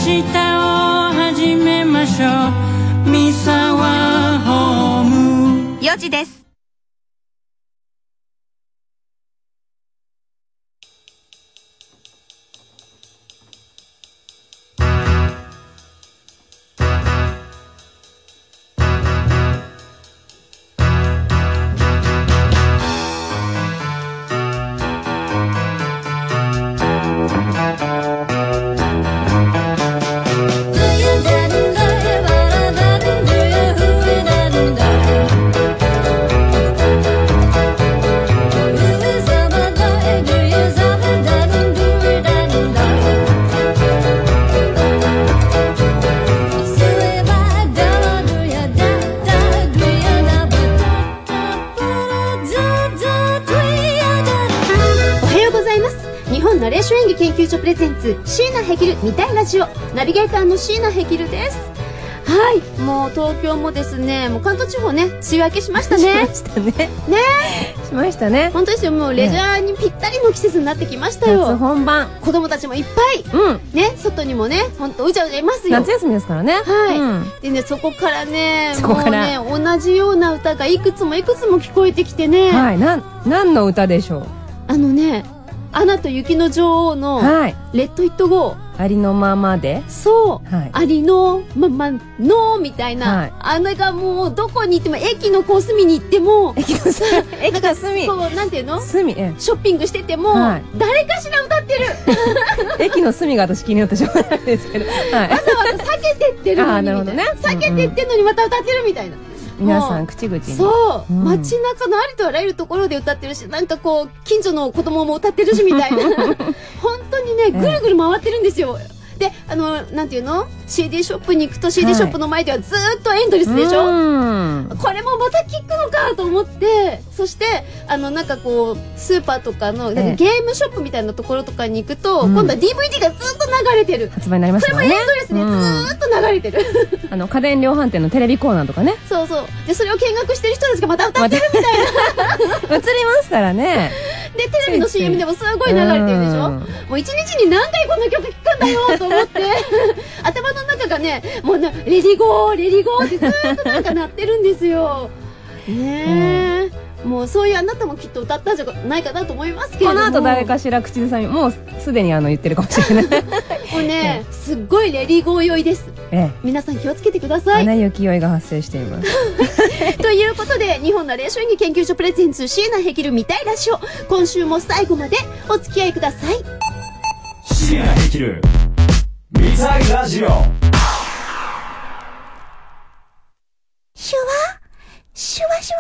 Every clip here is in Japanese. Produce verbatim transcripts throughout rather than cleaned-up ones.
日を始めましょう。三沢ホームよじです。 ナレーション演技研究所プレゼンツ椎名ヘキル見たいラジオ、ナビゲーターの椎名ヘキルです。はい、もう東京もですね、もう関東地方ね、梅雨明けしましたね。 しましたね。 ねしましたね。 本当ですよ、もうレジャーにぴったりの季節になってきましたよ。 夏本番。 子供たちもいっぱい、うん、ね、外にもね、本当うじゃうじゃいますよ。 夏休みですからね。 はい。 うん、 でね、そこからね、 そこからもうね、同じような歌がいくつもいくつも聞こえてきてね。 はい、なん、何の歌でしょう。 あのね、アナと雪の女王のレッド・イット・ゴー、 ありのままで、 そう、はい、ありのままのみたいな、はい、あれがもうどこに行っても、駅のこう隅に行っても、 駅の隅、駅の隅、 こうなんていうの、 隅、えショッピングしてても、はい、誰かしら歌ってる。 駅の隅が私気になってしょうがないですけど、はい、 わざわざ避けてってるのにみたいな、 あ、なるほどね、 避けてってんのにまた歌ってるみたいな。 皆さん口々にそう、うん、街中のありとあらゆるところで歌ってるし、なんかこう近所の子供も歌ってるしみたいな。本当にね、ぐるぐる回ってるんですよ。で、あの、なんていうの シーディー ショップに行くと シーディー ショップの前ではずーっとエンドレスでしょ、はい、これもまた聞くのかと思って、そしてあのなんかこうスーパーとかのなんかゲームショップみたいなところとかに行くと、うん、今度は ディーブイディー がずっと流れてる、 発売になりましたね。 これもエンドレスでずーっと流れてる、 うん、あの家電量販店のテレビコーナーとかね。 そうそう。でそれを見学してる人たちがまた歌ってるみたいな。 映りますからね。 でテレビの シーエム でもすごい流れてるでしょ。もう一日に何回この曲聴くんだよと思って。頭の中がね、もうなレディゴーレディゴーってずーっとなんか鳴ってるんですよ。ねえ、うん、もうそういうあなたもきっと歌ったんじゃないかなと思いますけれども、 この後誰かしら口ずさみ、もうすでにあの言ってるかもしれない。 もうね、すっごいレディゴー酔いです。ええ、皆さん気をつけてください。 穴雪酔いが発生しています。 ということで、日本ナレーション演技研究所プレゼンツ椎名ヘキル見たいラジオ、今週も最後までお付き合いください。 椎名ヘキル見たいラジオ。 シュワシュワシュワシュワ、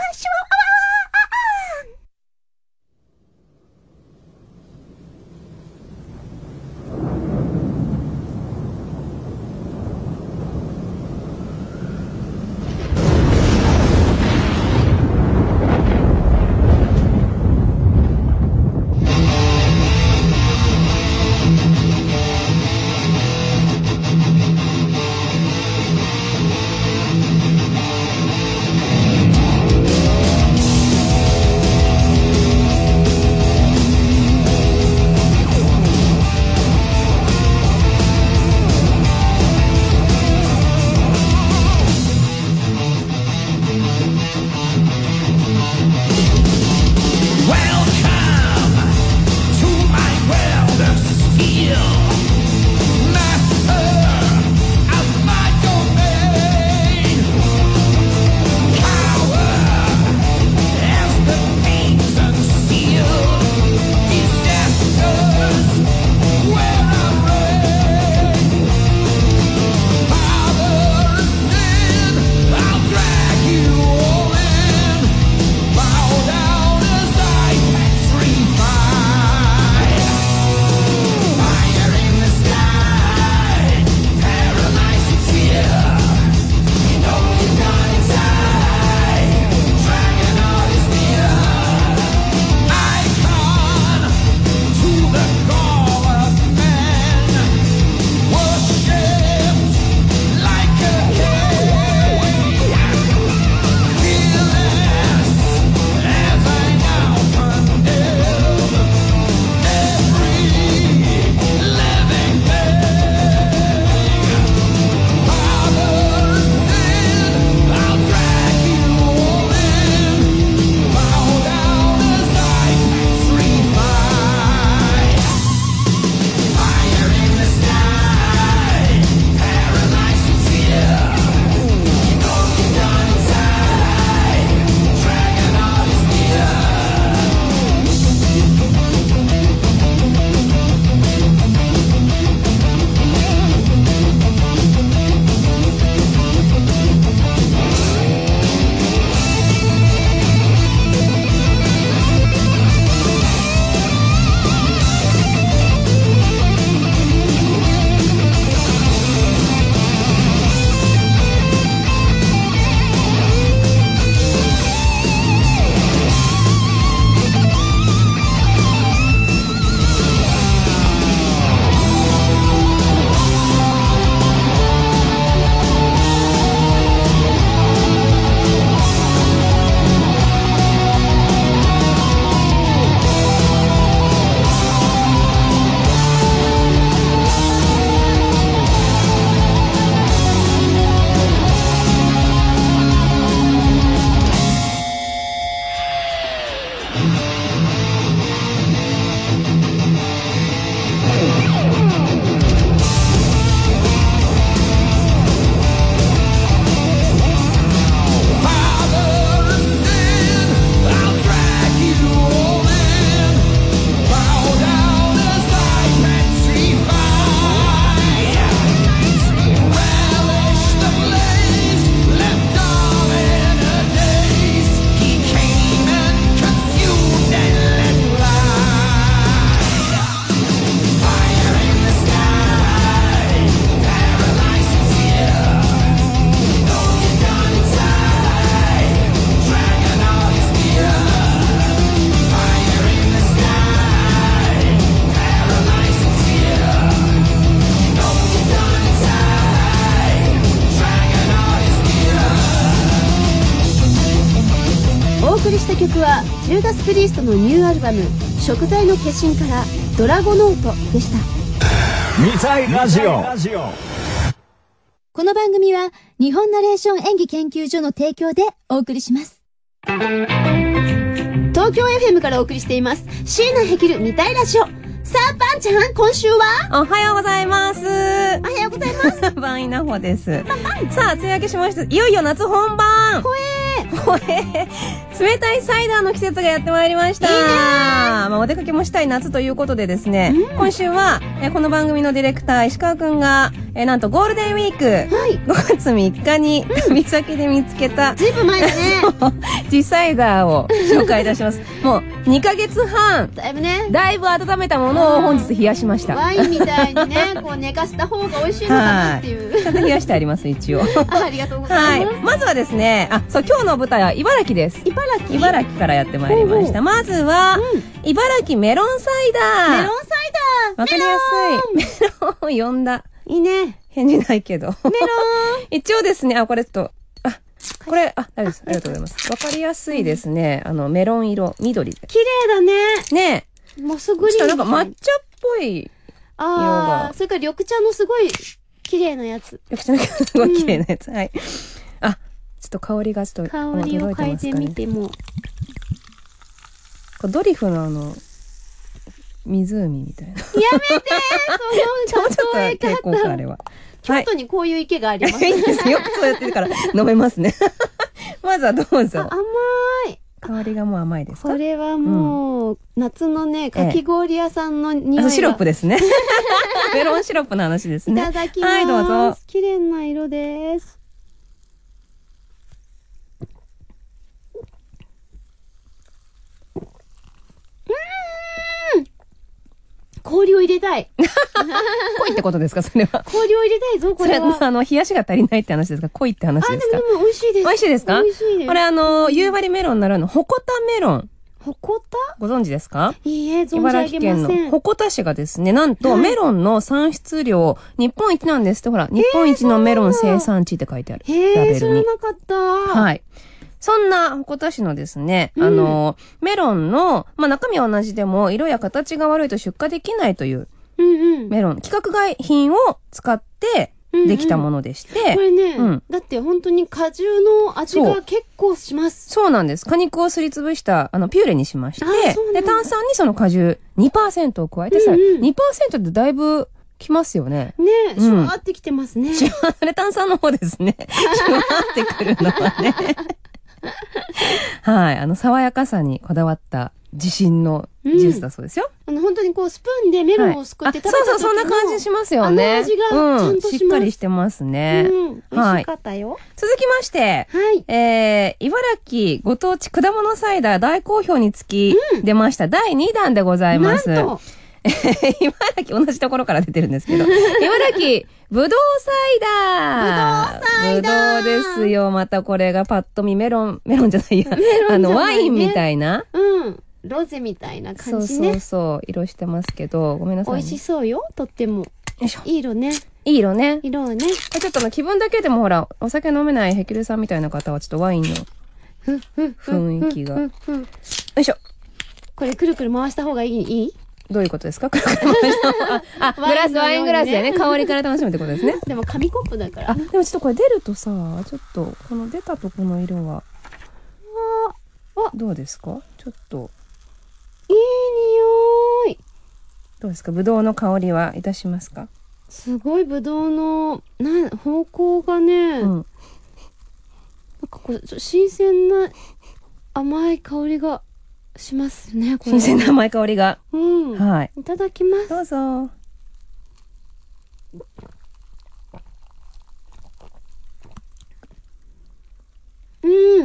りした曲はジューダス・プリーストのニューアルバム食材の化身からドラゴノートでした。 見たいラジオ。 この番組は日本ナレーション演技研究所の提供でお送りします。 東京 エフエム からお送りしています椎名ヘキル見たいラジオ。さあパンちゃん、今週はおはようございます。おはようございます。 バンイナホです。さあ、梅雨明けしました。いよいよ夏本番。 ほえー。 ほえー。冷たいサイダーの季節がやってまいりました。いいねー。まあ、お出かけもしたい夏ということでですね、うん、今週は、えこの番組のディレクター石川くんが、えなんとゴールデンウィーク、はい、ごがつみっかに旅先で見つけた、 ずいぶん前だね。 地サイダーを紹介いたします。もうにかげつはん、 だいぶね、 だいぶ温めたものを本日冷やしました。 ワインみたいにね、こう寝かした方が美味しいのかなっていう。 ちゃんと冷やしてあります、一応。 あ, ありがとうございます。 はい。まずはですね、あ、そう、今日の舞台は茨城です。 茨城茨城からやってまいりました。ほうほう、まずは、うん、茨城メロンサイダー。 メロンサイダー。 わかりやすい。メロンを呼んだ。 いいね。 返事ないけど。メロン。一応ですね、あ、これちょっと、あ、これ、あ、大丈夫です。ありがとうございます。わかりやすいですね。あの、メロン色、緑で。 綺麗だね。 ねえ。モスグリーン。 ちょっとなんか抹茶っぽい色が。 あー、それから緑茶のすごい綺麗なやつ。 緑茶のすごい綺麗なやつ。うん、はい。あ、ちょっと香りがちょっと、 香りを嗅いでみても。 ドリフのあの、湖みたいな。やめてー、その例え方。ちょっと抵抗感あれは。 京都にこういう池があります。 いいですよ。そうやってるから飲めますね。まずはどうぞ。 甘い。 香りがもう甘いですか？ これはもう、うん、夏のね、かき氷屋さんの匂いが。 シロップですね。メロンシロップの話ですね。 いただきます。 はい、どうぞ。 綺麗な色です。氷を入れたい。 濃いってことですか、それは。 氷を入れたいぞ、これは。 それ、あの、冷やしが足りないって話ですか、濃いって話ですか。 あ、でも、でも美味しいです。 美味しいですか？ 美味しいです。 これあの、夕張メロンならぬ、鉾田メロン。 鉾田？ ご存知ですか？ いいえ、存じ上げません。 茨城県の鉾田市がですね、なんとメロンの産出量、日本一なんですって、ほら、日本一のメロン生産地って書いてある。 へー、ラベルに。知らなかった。 はい。そんな鉾田市のですね、うん、あの、メロンの、まあ、中身は同じでも、色や形が悪いと出荷できないという、うんうん、メロン、規格外品を使ってできたものでして。うんうん、 これね、うん、だって本当に果汁の味が結構します。 そうなんです。果肉をすりつぶした、あの、ピューレにしまして、で、炭酸にその果汁 にパーセント を加えてさ、うんうん、にパーセント ってだいぶきますよね。 ねえ、シュワーってきてますね。 シュワー、炭酸の方ですね。シュワーってくるのはね。はい。あの、爽やかさにこだわった自信のジュースだそうですよ。 うん、あの、本当にこう、スプーンでメロンをすくって食べた時の、はい、 そうそう、そんな感じしますよね。 あの味がちゃんとします。うん、 しっかりしてますね。 うん。美味しかったよ。はい、 続きまして、はい。えー、茨城ご当地果物サイダー大好評につき、出ました、うん、だいにだんでございます。なんと茨城、同じところから出てるんですけど、茨城、ぶどうサイダー。 ぶどうサイダー。 ぶどうですよ。またこれがパッと見メロン、メロンじゃないや。あの、ワインみたいな。 うん。ロゼみたいな感じね。 そうそうそう。色してますけど、ごめんなさい、ね。 美味しそうよ。とっても。よいしょ。 いい色ね。 いい色ね。 色をね。 ちょっとの気分だけでもほら、お酒飲めないヘキルさんみたいな方はちょっとワインの雰囲気が。よいしょ。 これくるくる回した方がいい？いい？ どういうことですか？くるくる回した方が。あ、グラス、ワイングラスでね、香りから楽しむってことですね。 でも紙コップだから。 あ、でもちょっとこれ出るとさ、ちょっと、この出たとこの色は。あ、どうですか？ちょっと。 いい匂い。 どうですか？ぶどうの香りはいたしますか？ すごいぶどうの、な、方向がね、うん、なんかこう、新鮮な甘い香りがしますね、これ。 新鮮な甘い香りが。 うん。 はい。 いただきます。 どうぞ。 うん。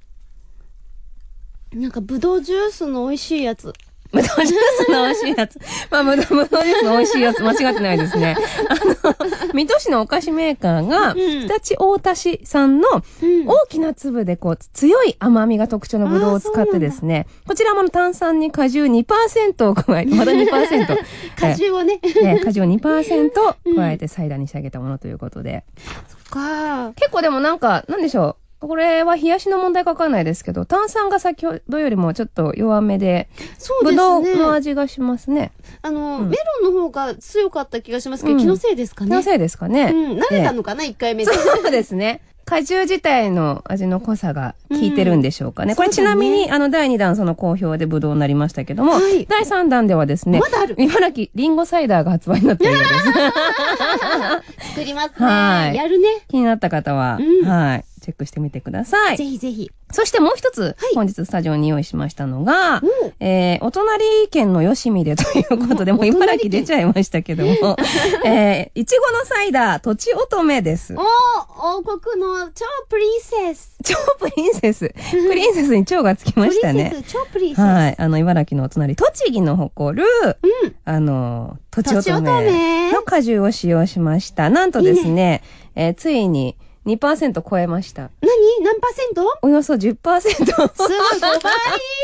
なんかぶどうジュースの美味しいやつ。 ぶどうジュースの美味しいやつ。まあ、ぶどう、ぶどうジュースの美味しいやつ、間違ってないですね。あの、水戸市のお菓子メーカーが、日立大田市産の大きな粒でこう、強い甘みが特徴のぶどうを使ってですね、こちらも炭酸に果汁 にパーセント を加えて、まだ にパーセント。 果汁をね。 ね、果汁を にパーセント 加えてサイダーに仕上げたものということで。 そっか。 結構でもなんか、なんでしょう。 これは冷やしの問題かわかんないですけど、炭酸が先ほどよりもちょっと弱めで、 そうですね。 ぶどうの味がしますね。 あの、 うんメロンの方が強かった気がしますけど、 うん気のせいですかね。 気のせいですかね。 うん、慣れたのかな、一、回目で。 そうですね。果汁自体の味の濃さが効いてるんでしょうかね。 うんこれちなみに、 そうだねあの、だいにだんその好評でブドウになりましたけども、 はいだいさんだんではですね、 まだある茨城リンゴサイダーが発売になっているようです。 作りますね。 はいやるね。 気になった方は、 うんはい、チェックしてみてください。 ぜひぜひ。 そしてもう一つ、 はい本日スタジオに用意しましたのが、 おえー、お隣県の吉見でということで、もうお茨城出ちゃいましたけども、えー、いちごのサイダー、とちおとめです。 おー、王国の超プリンセス。 超プリンセス。プリンセスに超がつきましたね。 プリンセス、超プリンセス。 はい。あの、茨城のお隣、栃木の誇る、 うん。 あの、とちおとちおととめめの果汁を使用しました。なんとですね、えーついに にパーセント 超えました。 何何パーセントおよそ じゅっパーセント。 すごいごばい。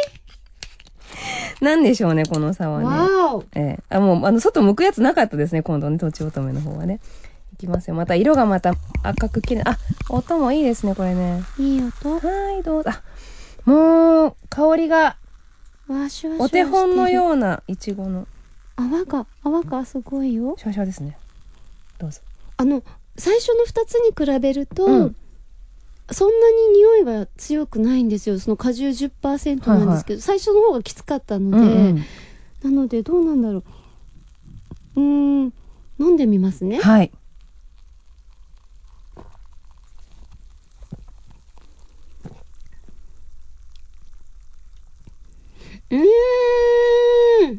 なんでしょうね、この差はね。 わお。 ええあ、もう、あの、外向くやつなかったですね、今度ね、とちおとめの方はね。いきますよ。また色がまた赤く綺麗。あ、音もいいですね、これね。 いい音。 はい、どうぞ。あ、もう、香りが、 わしわしわお手本のう。 ような、いちごの、 泡が、泡がすごいよ。 シャワシャワですね。どうぞ。 あの、最初の二つに比べると、 うんそんなに匂いは強くないんですよ。その果汁 じゅっパーセント なんですけど、最初の方がきつかったので、 うんうんなのでどうなんだろう。うーん、飲んでみますね。 はい。 うーん。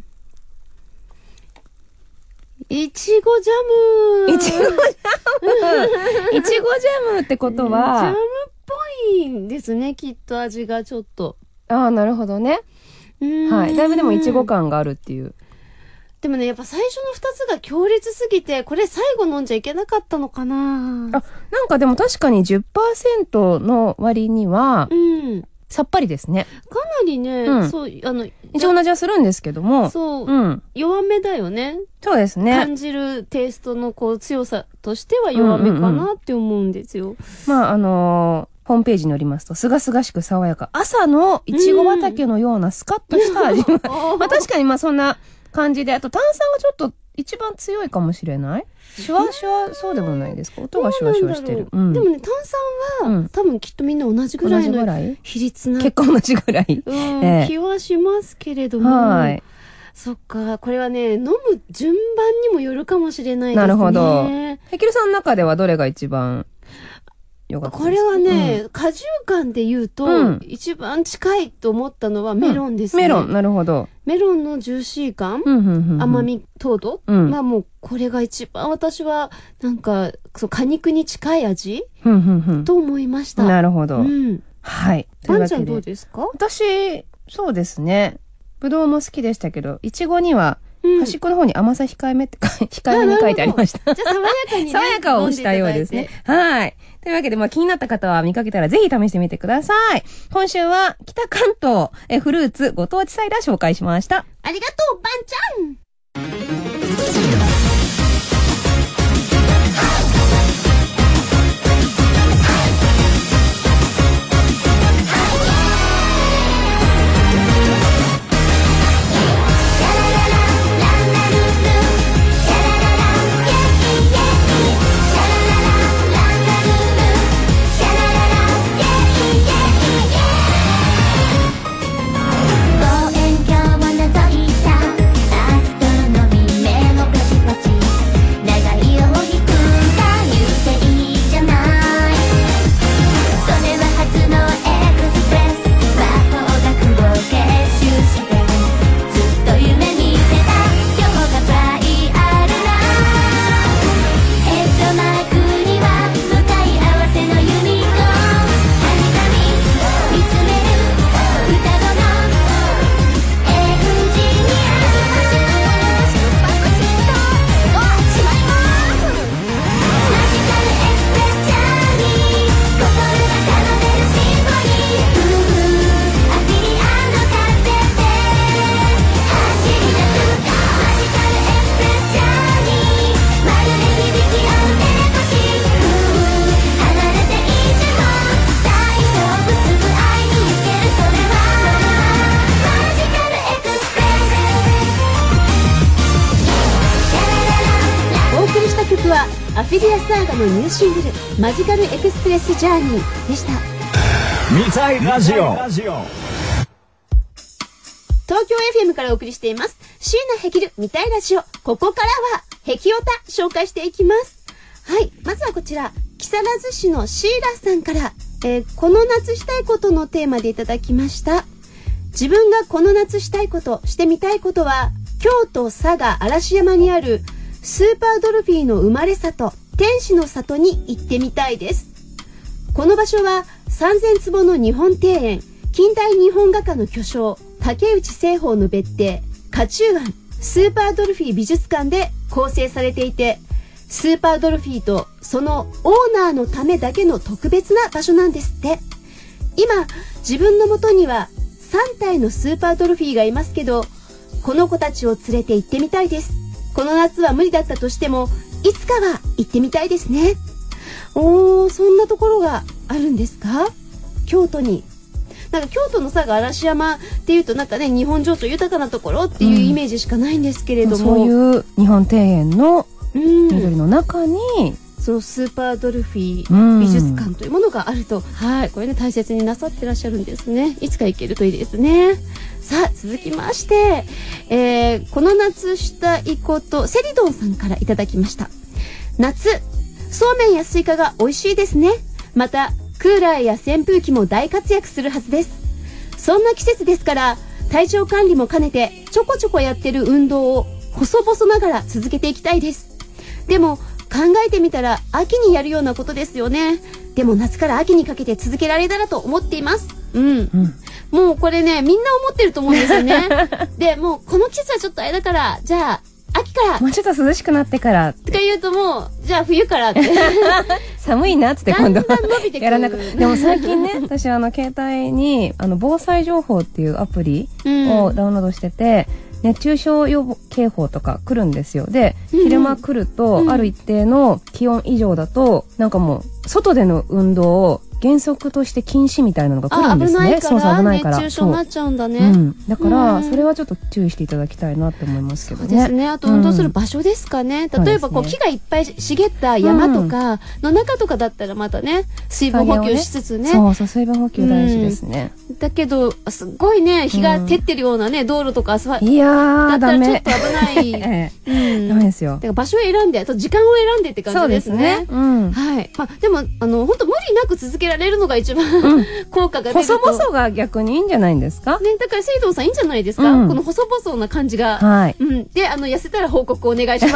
いちごジャム。 いちごジャムいちごジャムってことジャムは、 っぽいんですね、きっと味がちょっと。 ああ、なるほどね。 うーんはい。だいぶでもいちご感があるっていう。 でもね、やっぱ最初の二つが強烈すぎて、これ最後飲んじゃいけなかったのかな。 あ、なんかでも確かに じゅっパーセント の割にはう、ん。 さっぱりですね。 かなりね、 うんそう、あの、 一応同じはするんですけども。 そう、 うん。 弱めだよね。 そうですね。 感じるテイストのこう強さとしては弱めかなって思うんですよ。 まあ、あのーホームページによりますと、すがすがしく爽やか。朝のいちご畑のようなスカッとした味わい。まあ確かにまあそんな感じで、あと炭酸がちょっと一番強いかもしれない。シュワシュワ、そうでもないですか。音がシュワシュワしてる。うん。 でもね、炭酸は、 うん多分きっとみんな同じぐ同らいのじぐらい比率な、 結構同じぐらい。 うんええ気はしますけれども。 はい。 そっか、これはね、飲む順番にもよるかもしれないですね。 なるほどヘキルさんの中ではどれが一番良かったですか？ これはね、果汁感で言うと、 うん一番近いと思ったのはメロンですね。 メロン、なるほど。 メロンのジューシー感、 うん、うん、うんうん。 甘み、糖度うんはもう、これが一番私は、なんか、そう、果肉に近い味うん、うん、うん。 と思いました。 なるほど。 うん。 はい。というわけでワンちゃんどうですか？ 私、そうですね。ぶどうも好きでしたけど、いちごには、 うん端っこの方に甘さ控えめって、控えめに書いてありました。 じゃあ、爽やかにね。 爽やかを押したようですね。はい。というわけで、まあ気になった方は見かけたらぜひ試してみてください。今週は北関東えフルーツご当地サイダー紹介しました。 ありがとう、バンちゃん。 望遠鏡を覗いたアストロノミー目を閉じ曲はアフィリアサーガのニューシングルマジカルエクスプレスジャーニーでした。 見たいラジオ。 東京 エフエム からお送りしています椎名ヘキル見たいラジオ。ここからはヘキオタ紹介していきます。はい、まずはこちら木更津市のシーラさんから、えー、この夏したいことのテーマでいただきました。自分がこの夏したいこと、してみたいことは京都佐賀嵐山にあるスーパードルフィーの生まれ里天使の里に行ってみたいです。この場所はさんぜんつぼの日本庭園、近代日本画家の巨匠竹内栖鳳の別邸花中庵スーパードルフィー美術館で構成されていて、スーパードルフィーとそのオーナーのためだけの特別な場所なんですって。今自分のもとにはさんたいのスーパードルフィーがいますけど、この子たちを連れて行ってみたいです。この夏は無理だったとしてもいつかは行ってみたいですね。おー、そんなところがあるんですか、京都に。なんか京都の佐賀嵐山っていうとなんかね、日本情緒豊かなところっていうイメージしかないんですけれども、うん、 そういう日本庭園の緑の中に、うん、 そのスーパードルフィー美術館というものがあると、うん、はい、これね大切になさってらっしゃるんですね。いつか行けるといいですね。さあ続きまして、えー、この夏したいこと、セリドンさんからいただきました。夏、そうめんやスイカが美味しいですね。またクーラーや扇風機も大活躍するはずです。そんな季節ですから体調管理も兼ねてちょこちょこやってる運動を細々ながら続けていきたいです。でも考えてみたら秋にやるようなことですよね。でも夏から秋にかけて続けられたらと思っています。うん、うん、もうこれねみんな思ってると思うんですよね。でもうこの季節はちょっとあれだから、じゃあ秋からもうちょっと涼しくなってからとか言うと、もうじゃあ冬からって寒いなっつって今度だんだん伸びてくるやらなく。でも最近ね私あの携帯にあの防災情報っていうアプリをダウンロードしてて、うん、熱中症予防警報とか来るんですよ。で、うん、昼間来ると、うん、ある一定の気温以上だとなんかもう外での運動を原則として禁止みたいなのが来るんですね。 危ないから、 そうそう危ないから熱中症になっちゃうんだね。 うん、だからそれはちょっと注意していただきたいなって思いますけどね。 そうですね。あと運動する場所ですかね。うん、例えばこう木がいっぱい茂った山とかの中とかだったらまたね、水分補給しつつね。 そうそう、水分補給大事ですね。 うん、だけどすっごいね日が照ってるようなね、道路とかアスファルトいやーだったらちょっと危ない。 ええ、うん、ダメですよ。 だから場所を選んで、あと時間を選んでって感じですね。 そうですね。うん、 はい。まあでもあの本当無理なく続けられるのが一番、うん、効果が出ると。 細々が逆にいいんじゃないんですかね。 だからセイドンさんいいんじゃないですか、うん、この細々な感じが。 はい。 うん。で、あの痩せたら報告お願いします。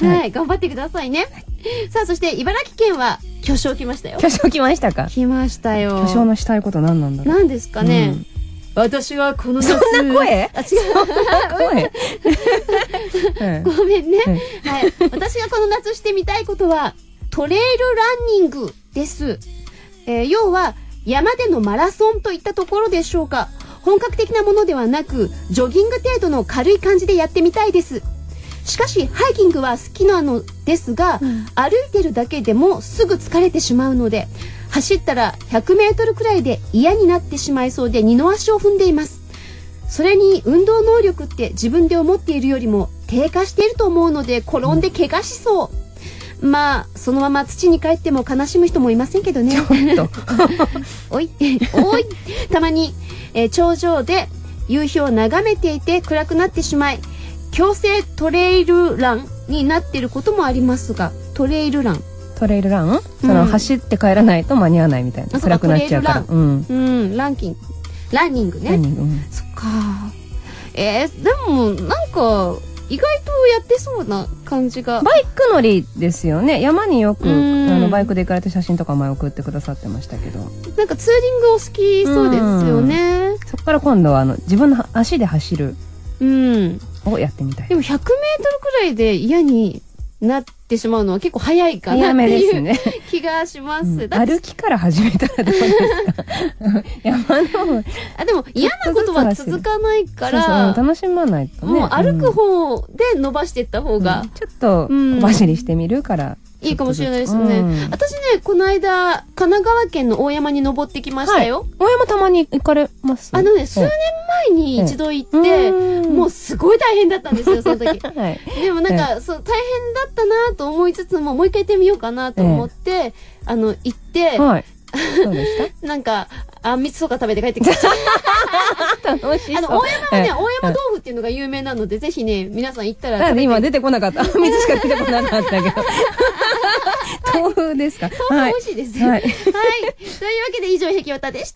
はい、頑張ってくださいね。さあそして茨城県は巨匠来ましたよ。 巨匠来ましたか。 来ましたよ。 巨匠のしたいこと何なんだろう。 何ですかね。うん、私はこの夏。 そんな声？ あ、違う。声。ごめんね。はい。私がこの夏してみたいことはトレイルランニングです。えー、要は山でのマラソンといったところでしょうか。本格的なものではなくジョギング程度の軽い感じでやってみたいです。しかしハイキングは好きなのですが、うん、歩いてるだけでもすぐ疲れてしまうので、走ったらひゃくメートルくらいで嫌になってしまいそうで二の足を踏んでいます。それに運動能力って自分で思っているよりも低下していると思うので転んで怪我しそう、うん、まあそのまま土に帰っても悲しむ人もいませんけどね。おいおいたまに、えー、頂上で夕日を眺めていて暗くなってしまい強制トレイルランになっていることもありますが、トレイルラントレイルラン、その、うん、走って帰らないと間に合わないみたいな、暗くなっちゃうから。うん、うん、 ランキングランニングね。 ランニング、うん、 そっか。えー、でもなんか意外とやってそうな感じが。 バイク乗りですよね。山によくあのバイクで行かれた写真とか前送ってくださってましたけど、 なんかツーリングお好きそうですよね。 そこから今度はあの自分の足で走る、うん、をやってみたい。 でもひゃくメートルくらいで嫌になってしまうのは結構早いかなっていう、ね、気がします、うん、 歩きから始めたらどうですか。山のあでも嫌なことは続かないからそうそう楽しまないとね。 もう歩く方で伸ばしていった方が、 うん、ちょっと小走りしてみるから、 いいかもしれないですね。 うん、 私ね、この間、神奈川県の大山に登ってきましたよ。 はい、大山たまに行かれます？ あのね、数年前に一度行って、うん、もうすごい大変だったんですよ、その時。はい、でもなんか、そう、大変だったなと思いつつも、もう一回行ってみようかなと思って、ええ、あの、行って、はい、そうでしたなんか、あんみつとか食べて帰ってきました。楽しい。あの、大山はね、大山豆腐っていうのが有名なので、ぜひね、皆さん行ったら食べて。 今出てこなかった。あんみつしか出てこなかったけど。豆腐ですか？ 豆腐美味しいです。はい。はい。というわけで以上、へきおたでした。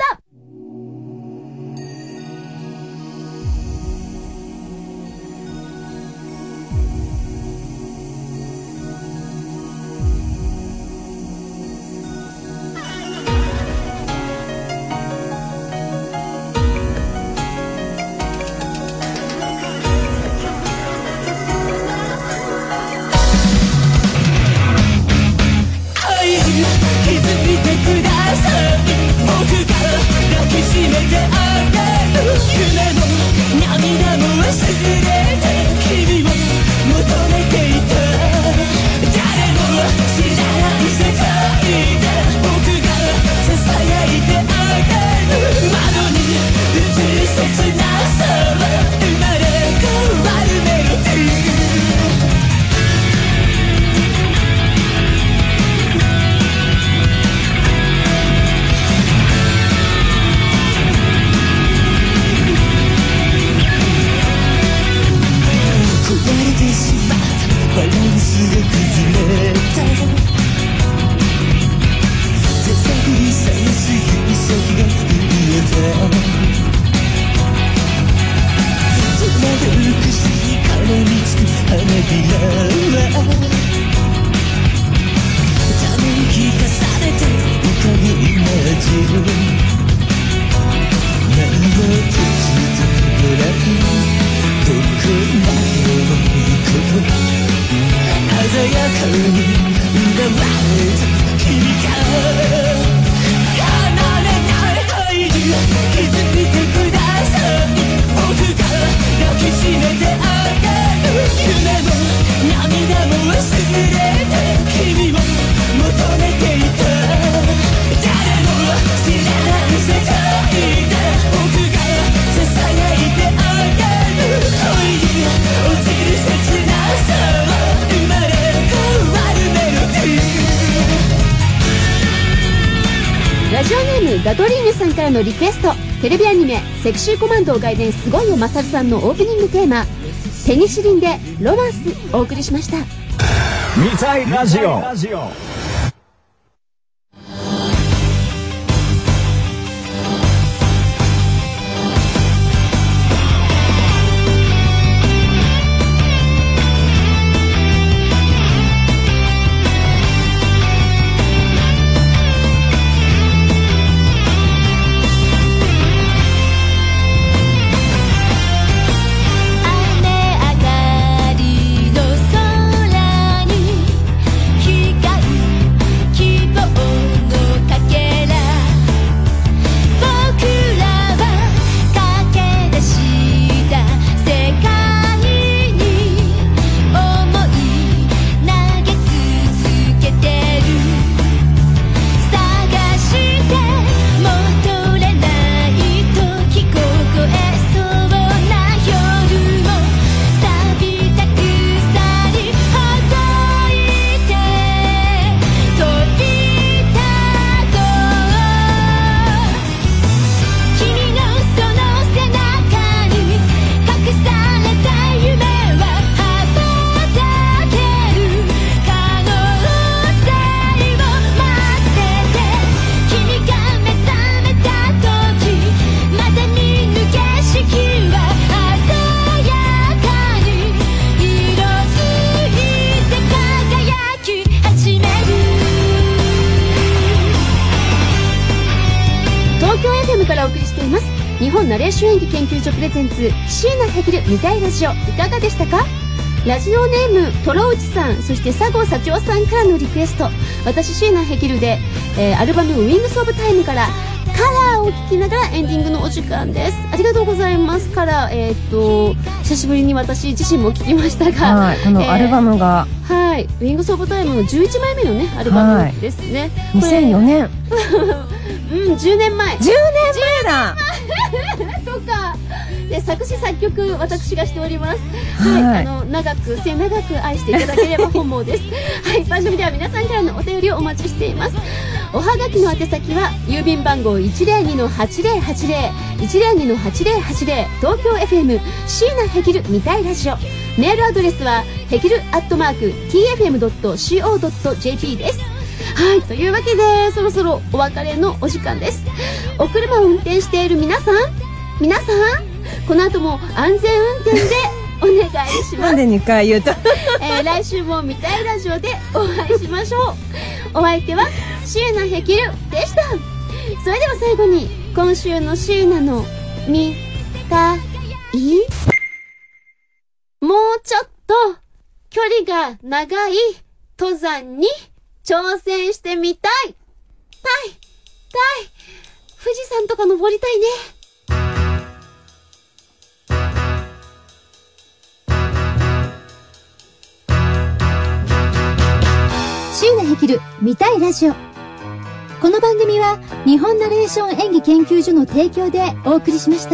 ガトリーヌさんからのリクエスト、テレビアニメセクシーコマンドを外伝すごいよマサルさんのオープニングテーマペニシリンでロマンスお送りしました。 見たいラジオ。 日本ナレーション演技研究所プレゼンツ椎名ヘキル見たいラジオ、いかがでしたか？ラジオネームトロウチさん、そして佐合幸男さんからのリクエスト、私椎名ヘキルで、えー、アルバムウィングスオブタイムからカラーを聴きながらエンディングのお時間です。ありがとうございます。カラー、えっと久しぶりに私自身も聴きましたが、 はい、このアルバムが、 えー、はい、ウィングスオブタイムのじゅういちまいめのねアルバムですね。 にせんよねんうん、じゅうねんまえじゅうねんまえだとかで、作詞作曲私がしております。 はい、 はい、あの長く末永く愛していただければ本望です。はい、番組では皆さんからのお便りをお待ちしています。おはがきの宛先は郵便番号 いちまるにのはちまるはちまる いちまるにのはちまるはちまる 東京 エフエム 椎名ヘキル見たいラジオ。メールアドレスはヘキルアットマーク ティーエフエムドットシーオードットジェーピー です。はい、というわけでそろそろお別れのお時間です。お車を運転している皆さん皆さんこの後も安全運転でお願いします。 なんでにかい言うと、 えー、来週も見たいラジオでお会いしましょう。お相手は椎名ヘキルでした。それでは最後に今週の椎名の見たいもうちょっと距離が長い登山に挑戦してみたいたいたい富士山とか登りたいね。 椎名ヘキル見たいラジオ。この番組は日本ナレーション演技研究所の提供でお送りしました。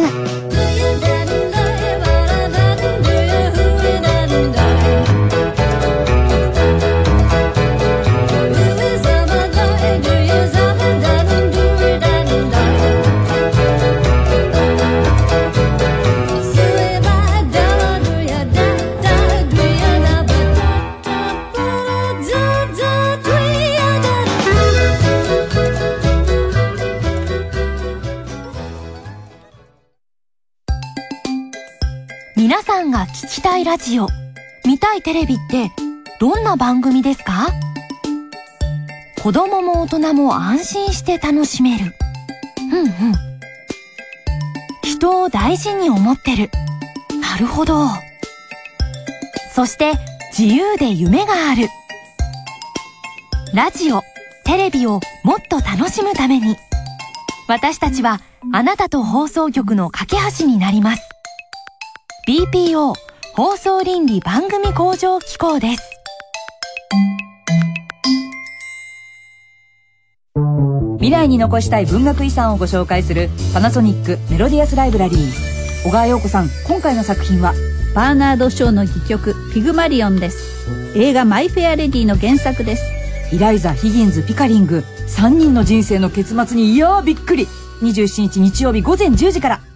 皆さんが聞きたいラジオ、見たいテレビってどんな番組ですか？子供も大人も安心して楽しめる。うんうん。人を大事に思ってる。なるほど。そして自由で夢がある。ラジオ、テレビをもっと楽しむために、私たちはあなたと放送局の架け橋になります。ビーピーオー 放送倫理番組向上機構です。 未来に残したい文学遺産をご紹介するパナソニックメロディアスライブラリー。小川陽子さん、今回の作品はバーナード・ショーの戯曲ピグマリオンです。映画マイ・フェア・レディの原作です。 イライザ、ヒギンズ、ピカリングさんにんの人生の結末にいやーびっくり。にじゅうしちにち日曜日ごぜんじゅうじから。